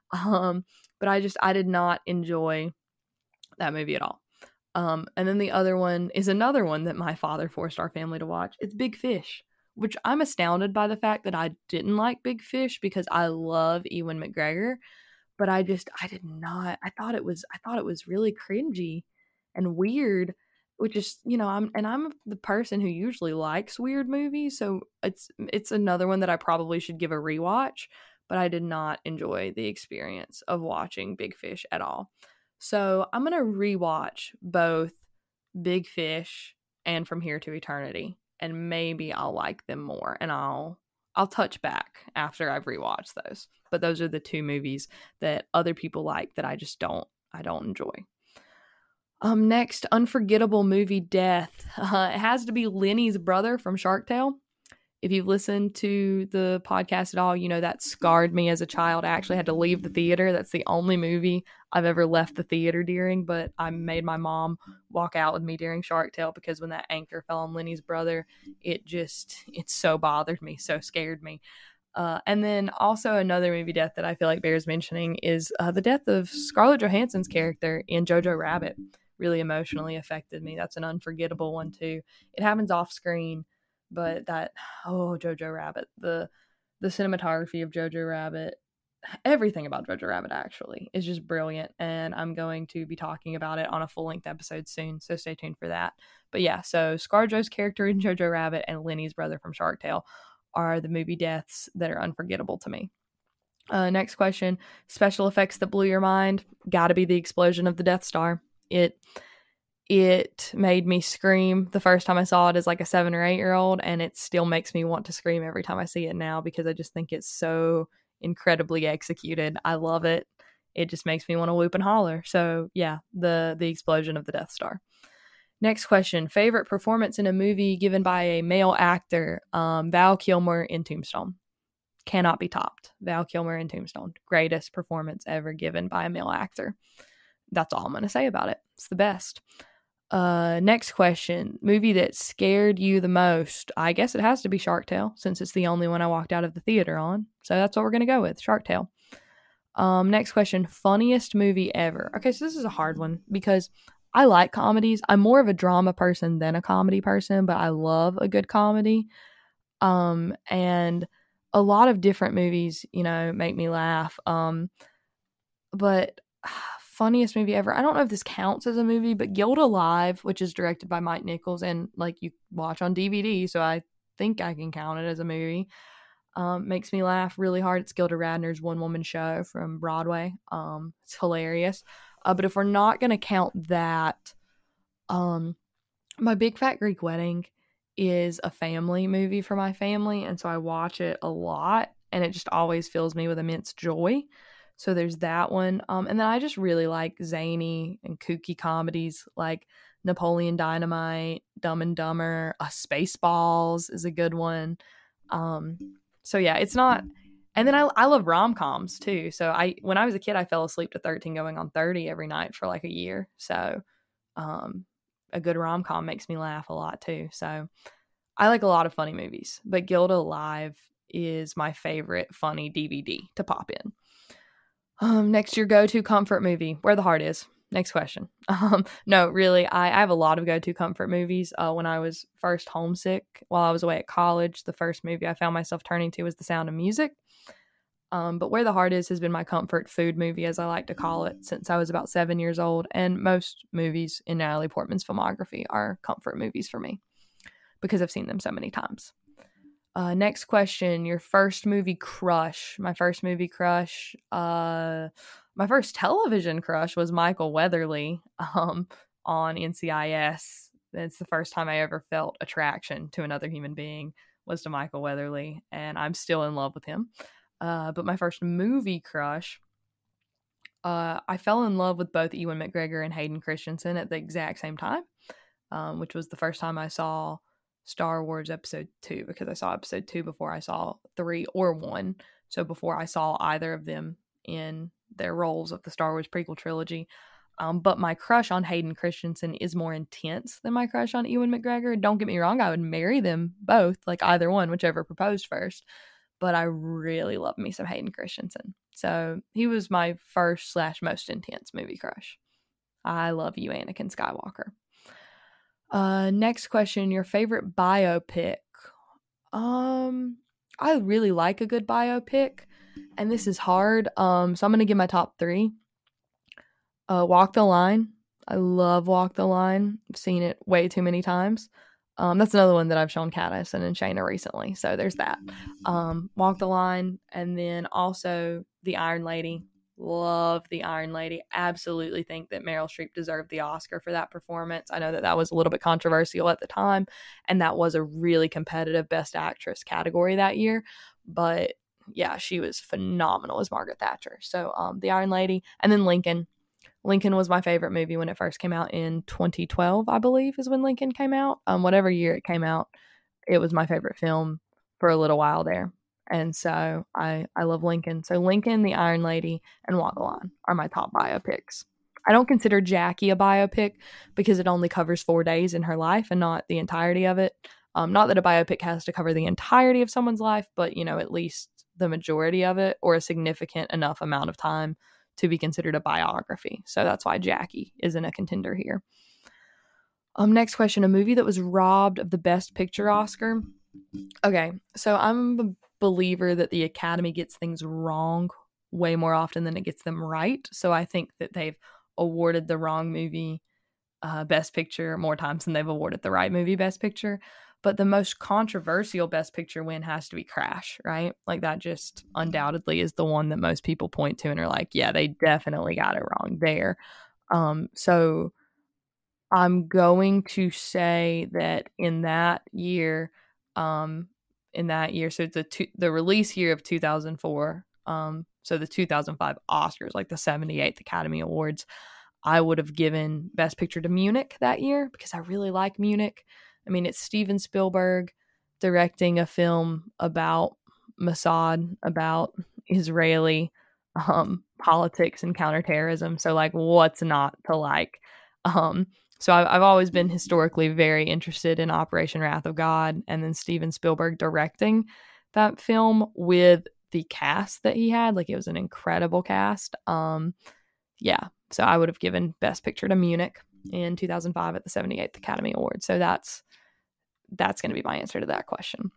But I did not enjoy that movie at all. And then the other one is another one that my father forced our family to watch. It's Big Fish, which I'm astounded by the fact that I didn't like Big Fish because I love Ewan McGregor, but I did not. I thought it was really cringy and weird. which is, I'm the person who usually likes weird movies, so it's another one that I probably should give a rewatch, but I did not enjoy the experience of watching Big Fish at all. So I'm gonna rewatch both Big Fish and From Here to Eternity, and maybe I'll like them more, and I'll touch back after I've rewatched those. But those are the two movies that other people like that I don't enjoy. Next, unforgettable movie death. It has to be Lenny's brother from Shark Tale. If you've listened to the podcast at all, you know that scarred me as a child. I actually had to leave the theater. That's the only movie I've ever left the theater during, but I made my mom walk out with me during Shark Tale because when that anchor fell on Lenny's brother, it so bothered me, so scared me. And then also another movie death that I feel like bears mentioning is the death of Scarlett Johansson's character in Jojo Rabbit. Really emotionally affected me. That's an unforgettable one too. It happens off screen, but Jojo Rabbit, the cinematography of Jojo Rabbit, everything about Jojo Rabbit actually is just brilliant, and I'm going to be talking about it on a full-length episode soon, so stay tuned for that. But yeah, so ScarJo's character in Jojo Rabbit and Lenny's brother from Shark Tale are the movie deaths that are unforgettable to me. Next question, special effects that blew your mind. Gotta be the explosion of the Death Star. It made me scream the first time I saw it as like a 7 or 8-year-old, and it still makes me want to scream every time I see it now because I just think it's so incredibly executed. I love it. It just makes me want to whoop and holler. So yeah, the explosion of the Death Star. Next question, favorite performance in a movie given by a male actor. Val Kilmer in Tombstone. Cannot be topped. Val Kilmer in Tombstone. Greatest performance ever given by a male actor. That's all I'm going to say about it. It's the best. Next question. Movie that scared you the most. I guess it has to be Shark Tale, since it's the only one I walked out of the theater on. So that's what we're going to go with, Shark Tale. Next question. Funniest movie ever. Okay, so this is a hard one because I like comedies. I'm more of a drama person than a comedy person, but I love a good comedy. And a lot of different movies, make me laugh. But funniest movie ever. I don't know if this counts as a movie, but Gilda Live, which is directed by Mike Nichols and like you watch on DVD, so I think I can count it as a movie. Makes me laugh really hard. It's Gilda Radner's one-woman show from Broadway. It's hilarious. But if we're not going to count that, My Big Fat Greek Wedding is a family movie for my family, and so I watch it a lot, and it just always fills me with immense joy. So there's that one. And then I just really like zany and kooky comedies like Napoleon Dynamite, Dumb and Dumber, Spaceballs is a good one. So yeah, it's not. And then I love rom-coms too. So when I was a kid, I fell asleep to 13 going on 30 every night for like a year. So a good rom-com makes me laugh a lot too. So I like a lot of funny movies, but Gilda Live is my favorite funny DVD to pop in. Next, your go-to comfort movie, Where the Heart Is. Next question. No, really, I have a lot of go-to comfort movies. When I was first homesick while I was away at college, the first movie I found myself turning to was The Sound of Music. But Where the Heart Is has been my comfort food movie, as I like to call it, since I was about 7 years old. And most movies in Natalie Portman's filmography are comfort movies for me because I've seen them so many times. Next question, your first movie crush. My first movie crush, my first television crush was Michael Weatherly on NCIS. It's the first time I ever felt attraction to another human being was to Michael Weatherly, and I'm still in love with him. But my first movie crush, I fell in love with both Ewan McGregor and Hayden Christensen at the exact same time, which was the first time I saw Star Wars Episode 2, because I saw Episode 2 before I saw 3 or 1. So before I saw either of them in their roles of the Star Wars prequel trilogy. But my crush on Hayden Christensen is more intense than my crush on Ewan McGregor. Don't get me wrong, I would marry them both, like either one, whichever proposed first. But I really love me some Hayden Christensen. So he was my first / most intense movie crush. I love you, Anakin Skywalker. Next question, your favorite biopic. I really like a good biopic, and this is hard. So I'm going to give my top 3. Walk the Line. I love Walk the Line. I've seen it way too many times. That's another one that I've shown Caddison and Shayna recently. So there's that. Walk the Line. And then also The Iron Lady. Love The Iron Lady. Absolutely think that Meryl Streep deserved the Oscar for that performance. I know that was a little bit controversial at the time, and that was a really competitive Best Actress category that year. But yeah, she was phenomenal as Margaret Thatcher. So The Iron Lady. And then Lincoln. Lincoln was my favorite movie when it first came out in 2012, I believe, is when Lincoln came out. Whatever year it came out, it was my favorite film for a little while there. And so I love Lincoln. So Lincoln, The Iron Lady, and Walk the Line are my top biopics. I don't consider Jackie a biopic because it only covers 4 days in her life and not the entirety of it. Not that a biopic has to cover the entirety of someone's life, but, at least the majority of it or a significant enough amount of time to be considered a biography. So that's why Jackie isn't a contender here. Next question, a movie that was robbed of the Best Picture Oscar. Okay, so I'm a believer that the Academy gets things wrong way more often than it gets them right. So I think that they've awarded the wrong movie Best Picture more times than they've awarded the right movie Best Picture. But the most controversial Best Picture win has to be Crash, right? Like that just undoubtedly is the one that most people point to and are like, yeah, they definitely got it wrong there. So I'm going to say that in that year, so it's the release year of 2004, so the 2005 Oscars, like the 78th Academy Awards, I would have given Best Picture to Munich that year because I really like Munich. I mean, it's Steven Spielberg directing a film about Mossad, about Israeli politics and counterterrorism. So, like, what's not to like? So I've always been historically very interested in Operation Wrath of God, and then Steven Spielberg directing that film with the cast that he had. Like, it was an incredible cast. Yeah, so I would have given Best Picture to Munich in 2005 at the 78th Academy Awards. So that's going to be my answer to that question.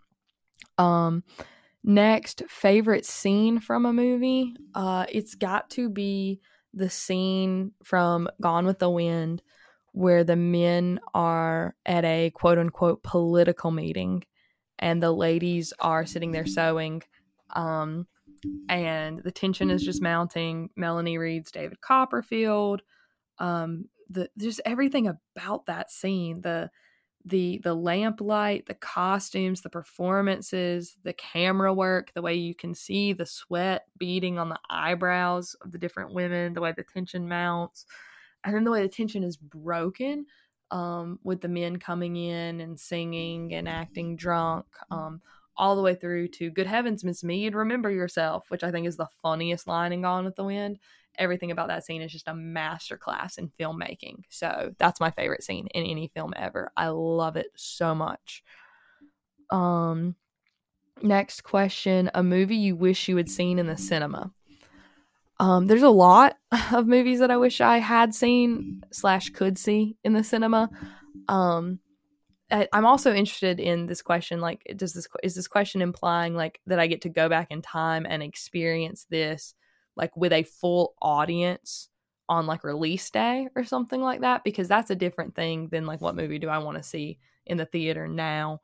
Next, favorite scene from a movie. It's got to be the scene from Gone with the Wind where the men are at a quote unquote political meeting and the ladies are sitting there sewing. And the tension is just mounting. Melanie reads David Copperfield. Just everything about that scene, the lamplight, the costumes, the performances, the camera work, the way you can see the sweat beading on the eyebrows of the different women, the way the tension mounts, and then the way the tension is broken with the men coming in and singing and acting drunk, all the way through to "Good heavens, Miss Mead, remember yourself," which I think is the funniest line in Gone with the Wind. Everything about that scene is just a masterclass in filmmaking. So that's my favorite scene in any film ever. I love it so much. Next question, a movie you wish you had seen in the cinema. There's a lot of movies that I wish I had seen / could see in the cinema. I'm also interested in this question. Like, is this question implying like that I get to go back in time and experience this like with a full audience on like release day or something like that? Because that's a different thing than like what movie do I want to see in the theater now.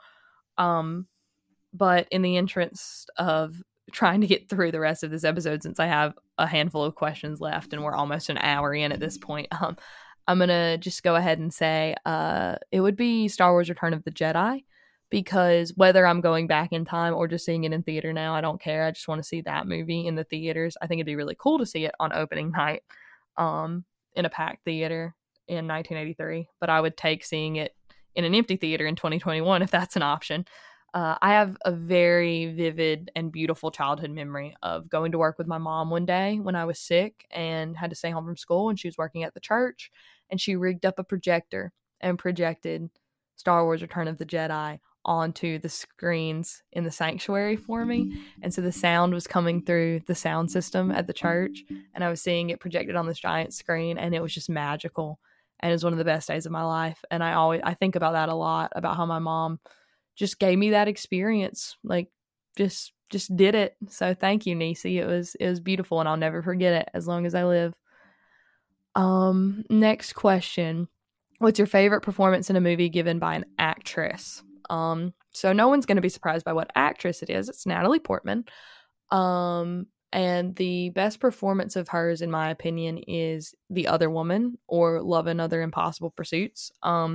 But in the interest of trying to get through the rest of this episode, since I have a handful of questions left and we're almost an hour in at this point, I'm going to just go ahead and say it would be Star Wars Return of the Jedi, because whether I'm going back in time or just seeing it in theater now, I don't care. I just want to see that movie in the theaters. I think it'd be really cool to see it on opening night in a packed theater in 1983, but I would take seeing it in an empty theater in 2021 if that's an option. I have a very vivid and beautiful childhood memory of going to work with my mom one day when I was sick and had to stay home from school, and she was working at the church, and she rigged up a projector and projected Star Wars Return of the Jedi onto the screens in the sanctuary for me. And so the sound was coming through the sound system at the church, and I was seeing it projected on this giant screen, and it was just magical. And it was one of the best days of my life. And I think about that a lot, about how my mom just gave me that experience, like just did it. So thank you, Niecy. It was beautiful, and I'll never forget it as long as I live. Next question. What's your favorite performance in a movie given by an actress? So no one's going to be surprised by what actress it is. It's Natalie Portman. And the best performance of hers, in my opinion, is The Other Woman or Love and Other Impossible Pursuits.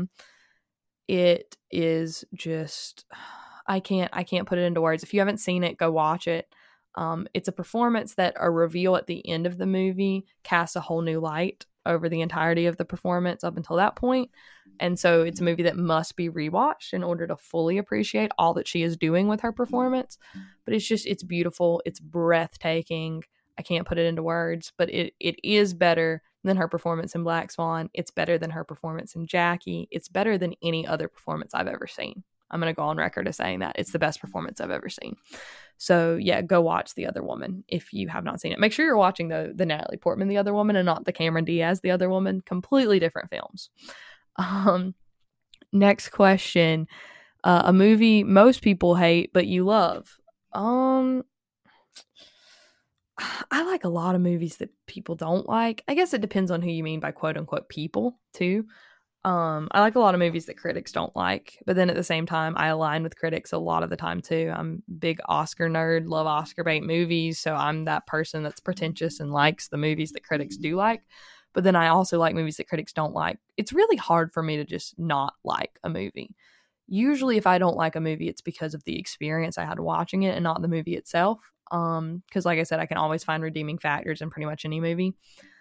It is just, I can't put it into words. If you haven't seen it, go watch it. It's a performance that a reveal at the end of the movie casts a whole new light over the entirety of the performance up until that point. And so it's a movie that must be rewatched in order to fully appreciate all that she is doing with her performance. But it's beautiful. It's breathtaking. I can't put it into words, but it is better than her performance in Black Swan. It's better than her performance in Jackie. It's better than any other performance I've ever seen. I'm going to go on record as saying that. It's the best performance I've ever seen. So yeah, go watch The Other Woman if you have not seen it. Make sure you're watching the Natalie Portman The Other Woman and not the Cameron Diaz The Other Woman. Completely different films. Next question. A movie most people hate but you love. I like a lot of movies that people don't like. I guess it depends on who you mean by quote unquote people too. I like a lot of movies that critics don't like, but then at the same time, I align with critics a lot of the time too. I'm a big Oscar nerd, love Oscar bait movies, so I'm that person that's pretentious and likes the movies that critics do like. But then I also like movies that critics don't like. It's really hard for me to just not like a movie. Usually if I don't like a movie, it's because of the experience I had watching it and not the movie itself. Because like I said, I can always find redeeming factors in pretty much any movie.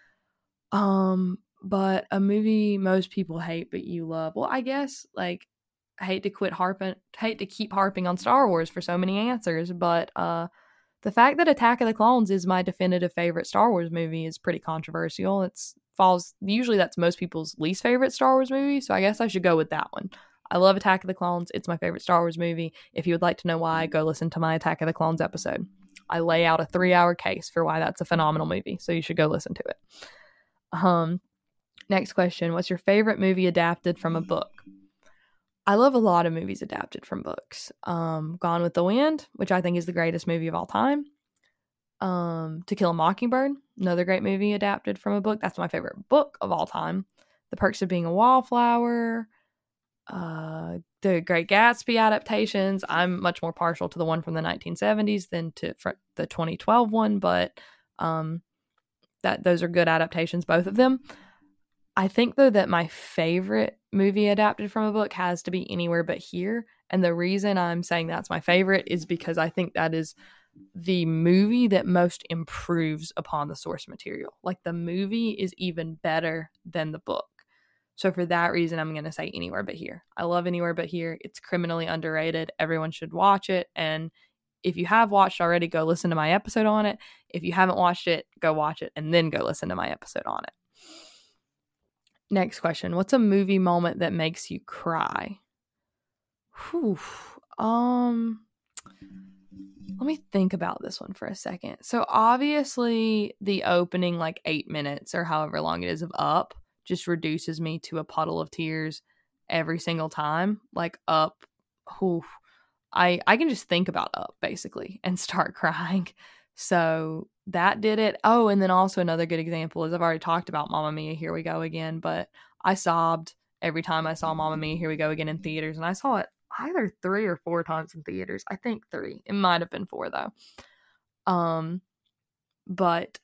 But a movie most people hate but you love. Well, I guess like I hate to keep harping on Star Wars for so many answers, but the fact that Attack of the Clones is my definitive favorite Star Wars movie is pretty controversial. Usually that's most people's least favorite Star Wars movie, so I guess I should go with that one. I love Attack of the Clones. It's my favorite Star Wars movie. If you would like to know why, go listen to my Attack of the Clones episode. I lay out a 3-hour case for why that's a phenomenal movie, so you should go listen to it. Next question. What's your favorite movie adapted from a book? I love a lot of movies adapted from books. Gone with the Wind, which I think is the greatest movie of all time. To Kill a Mockingbird, another great movie adapted from a book. That's my favorite book of all time. The Perks of Being a Wallflower, the Great Gatsby adaptations. I'm much more partial to the one from the 1970s than to the 2012 one, but those are good adaptations, both of them. I think, though, that my favorite movie adapted from a book has to be Anywhere But Here. And the reason I'm saying that's my favorite is because I think that is the movie that most improves upon the source material. Like, the movie is even better than the book. So for that reason, I'm going to say Anywhere But Here. I love Anywhere But Here. It's criminally underrated. Everyone should watch it. And if you have watched already, go listen to my episode on it. If you haven't watched it, go watch it and then go listen to my episode on it. Next question. What's a movie moment that makes you cry? Let me think about this one for a second. So obviously the opening 8 minutes or however long it is of Up just reduces me to a puddle of tears every single time. Up, I can just think about Up basically and start crying. So that did it. Oh, and then also another good example is I've already talked about Mamma Mia, Here We Go Again, but I sobbed every time I saw Mamma Mia, Here We Go Again in theaters, and I saw it either 3 or 4 times in theaters. I think 3. It might have been 4 though. But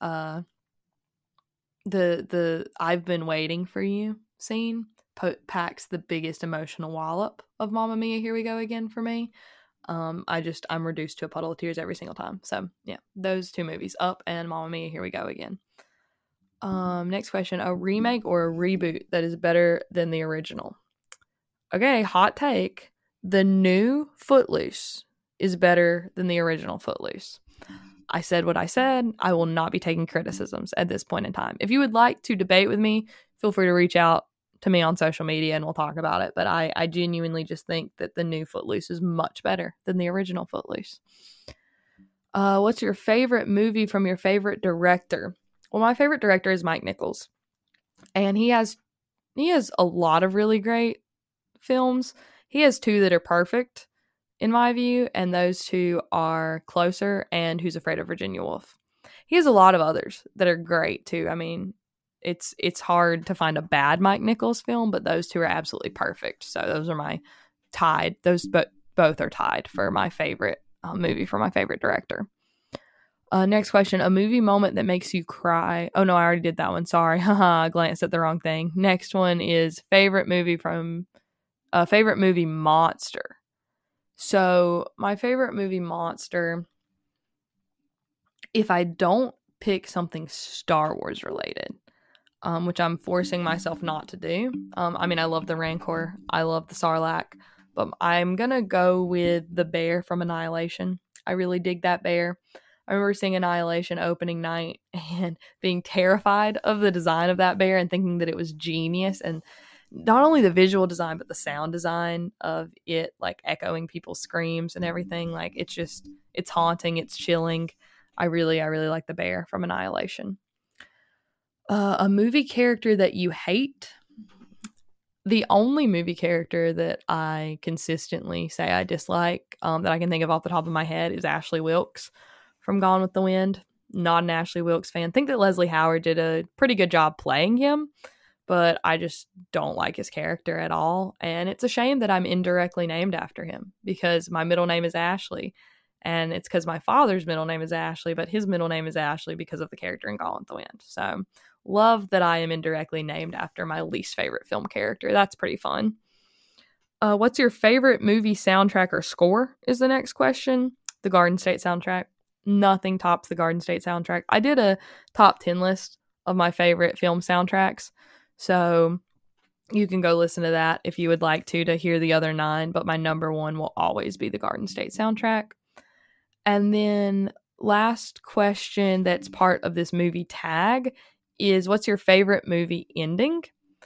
the I've Been Waiting for You scene packs the biggest emotional wallop of Mamma Mia, Here We Go Again for me. I'm reduced to a puddle of tears every single time. So yeah, those 2 movies, Up and Mamma Mia, Here We Go Again. Next question, a remake or a reboot that is better than the original? Okay, hot take. The new Footloose is better than the original Footloose. I said what I said. I will not be taking criticisms at this point in time. If you would like to debate with me, feel free to reach out to me on social media and we'll talk about it. But I genuinely just think that the new Footloose is much better than the original Footloose. What's your favorite movie from your favorite director? Well, my favorite director is Mike Nichols. And he has a lot of really great films. He has 2 that are perfect in my view, and those 2 are Closer and Who's Afraid of Virginia Woolf. He has a lot of others that are great too. I mean, it's hard to find a bad Mike Nichols film, but those two are absolutely perfect. So those are my tied. Both are tied for my favorite movie for my favorite director. Next question, a movie moment that makes you cry. Oh no, I already did that one. Sorry. I glanced at the wrong thing. Next one is favorite movie monster. So my favorite movie monster, if I don't pick something Star Wars related, which I'm forcing myself not to do. I mean, I love the Rancor. I love the Sarlacc. But I'm going to go with the bear from Annihilation. I really dig that bear. I remember seeing Annihilation opening night and being terrified of the design of that bear and thinking that it was genius. And not only the visual design, but the sound design of it, like echoing people's screams and everything. Like, it's haunting. It's chilling. I really like the bear from Annihilation. A movie character that you hate. The only movie character that I consistently say I dislike, that I can think of off the top of my head, is Ashley Wilkes from Gone with the Wind. Not an Ashley Wilkes fan. Think that Leslie Howard did a pretty good job playing him, but I just don't like his character at all. And it's a shame that I'm indirectly named after him, because my middle name is Ashley. And it's because my father's middle name is Ashley, but his middle name is Ashley because of the character in Gone with the Wind. So love that I am indirectly named after my least favorite film character. That's pretty fun. What's your favorite movie soundtrack or score is the next question. The Garden State soundtrack. Nothing tops the Garden State soundtrack. I did a top 10 list of my favorite film soundtracks. So you can go listen to that if you would like to hear the other 9. But my number 1 will always be the Garden State soundtrack. And then last question that's part of this movie tag is, what's your favorite movie ending?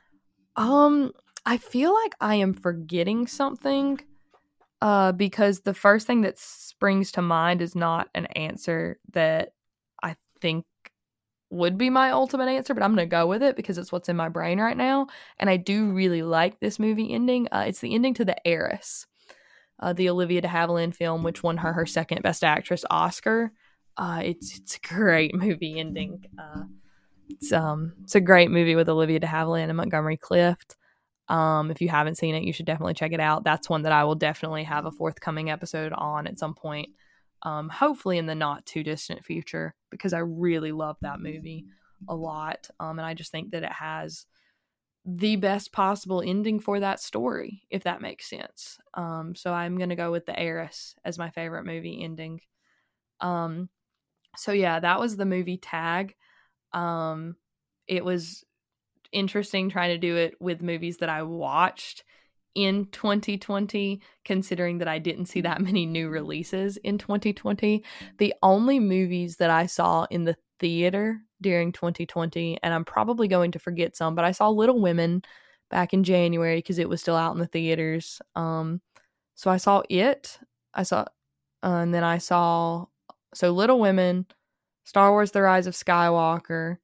I feel like I am forgetting something because the first thing that springs to mind is not an answer that I think would be my ultimate answer, but I'm going to go with it because it's what's in my brain right now. And I do really like this movie ending. It's the ending to The Heiress, the Olivia de Havilland film, which won her second Best Actress Oscar. It's a great movie ending. It's a great movie with Olivia de Havilland and Montgomery Clift. If you haven't seen it, you should definitely check it out. That's one that I will definitely have a forthcoming episode on at some point, hopefully in the not too distant future, because I really love that movie a lot. And I just think that it has the best possible ending for that story, if that makes sense. So I'm going to go with The Heiress as my favorite movie ending. So yeah, that was the movie tag. It was interesting trying to do it with movies that I watched in 2020, considering that I didn't see that many new releases in 2020. The only movies that I saw in the theater during 2020, and I'm probably going to forget some, but I saw Little Women back in January because it was still out in the theaters. So I saw it. And then I saw Little Women, Star Wars: The Rise of Skywalker.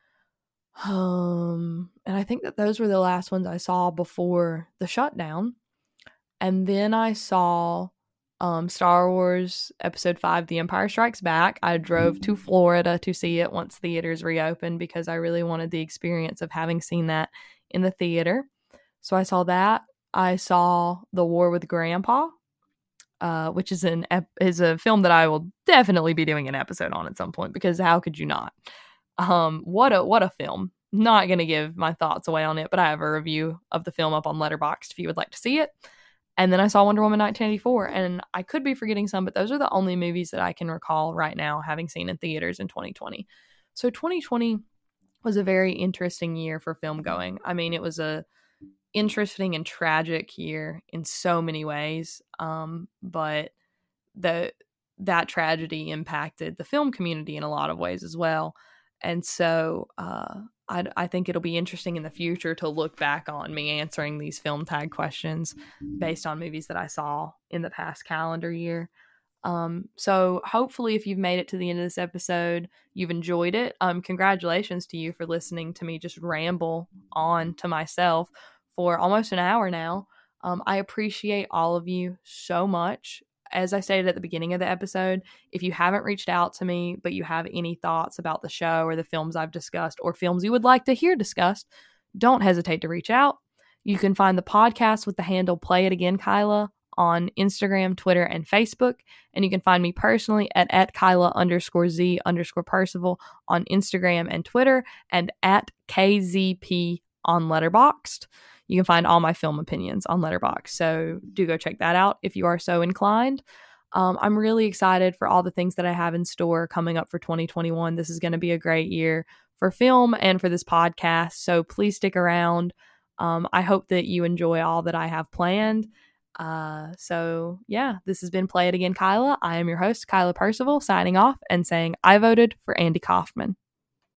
And I think that those were the last ones I saw before the shutdown. And then I saw Star Wars Episode 5, The Empire Strikes Back. I drove to Florida to see it once theaters reopened because I really wanted the experience of having seen that in the theater. So I saw that. I saw The War with Grandpa, which is a film that I will definitely be doing an episode on at some point, because how could you not? What a film. Not going to give my thoughts away on it, but I have a review of the film up on Letterboxd if you would like to see it. And then I saw Wonder Woman 1984, and I could be forgetting some, but those are the only movies that I can recall right now having seen in theaters in 2020. So 2020 was a very interesting year for film going. I mean, it was a interesting and tragic year in so many ways, but that tragedy impacted the film community in a lot of ways as well. And so I think it'll be interesting in the future to look back on me answering these film tag questions based on movies that I saw in the past calendar year. So hopefully if you've made it to the end of this episode, you've enjoyed it. Congratulations to you for listening to me just ramble on to myself for almost an hour now. I appreciate all of you so much. as I stated at the beginning of the episode, if you haven't reached out to me, but you have any thoughts about the show or the films I've discussed or films you would like to hear discussed, don't hesitate to reach out. You can find the podcast with the handle Play It Again Kyla on Instagram, Twitter, and Facebook. And you can find me personally at Kyla_Z_Percival on Instagram and Twitter, and at KZP on Letterboxd. You can find all my film opinions on Letterboxd. So do go check that out if you are so inclined. I'm really excited for all the things that I have in store coming up for 2021. This is going to be a great year for film and for this podcast. So please stick around. I hope that you enjoy all that I have planned. So yeah, this has been Play It Again, Kyla. I am your host, Kyla Percival, signing off and saying I voted for Andy Kaufman.